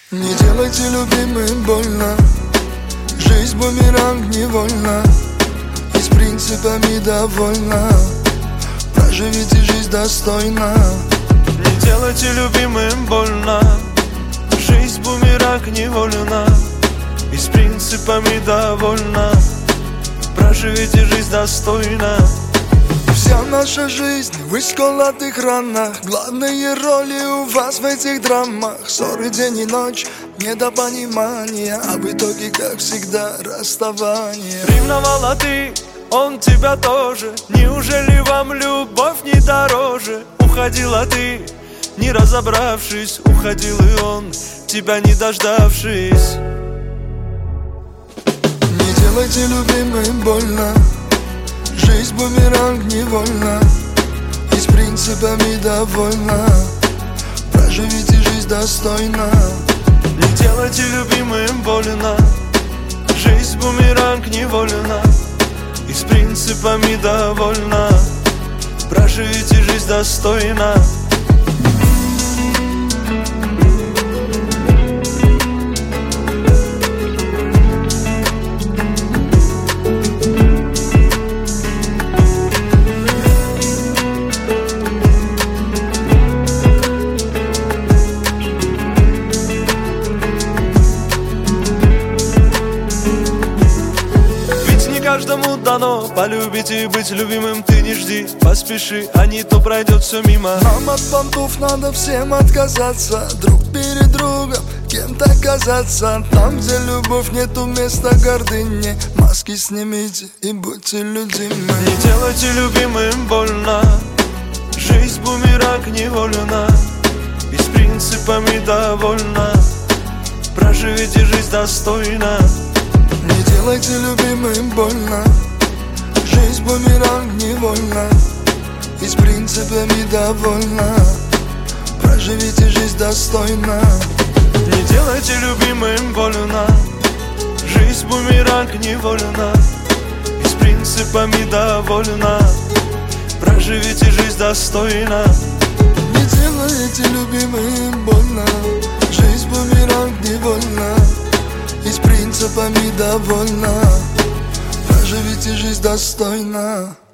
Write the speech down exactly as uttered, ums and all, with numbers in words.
Не делайте любимым больно. Жизнь бумеранг невольно. И с принципами довольна. Проживите жизнь достойно. Не делайте любимым больно. Жизнь бумеранг невольна. И с принципами довольна. Проживите жизнь достойно. Вся наша жизнь в исколотых ранах. Главные роли у вас в этих драмах. Ссоры день и ночь, недопонимание, а в итоге, как всегда, расставание. Ревновала ты, он тебя тоже. Неужели вам любовь не дороже? Уходила ты, не разобравшись. Уходил и он, тебя не дождавшись. Не делайте любимым больно. Жизнь бумеранг невольно. И с принципами довольна. Проживите жизнь достойно. Не делайте любимым больно. Жизнь бумеранг невольна. И с принципами довольна. Проживите жизнь достойно. Каждому дано полюбить и быть любимым. Ты не жди, поспеши, а не то пройдет все мимо. Нам от понтов надо всем отказаться. Друг перед другом кем-то казаться. Там, где любовь, нету места гордыне. Маски снимите и будьте людьми. Не делайте любимым больно. Жизнь бумеранг невольна. И с принципами довольна. Проживите жизнь достойно. Не делайте любимым больно. Жизнь бумеранг невольна. И с принципами довольна. Проживите жизнь достойно. Не делайте любимым больно. Жизнь бумеранг невольна. И с принципами довольна. Проживите жизнь достойно. Не делайте любимым больно. Жизнь бумеранг невольна. И с принципами довольна. Проживите жизнь достойно.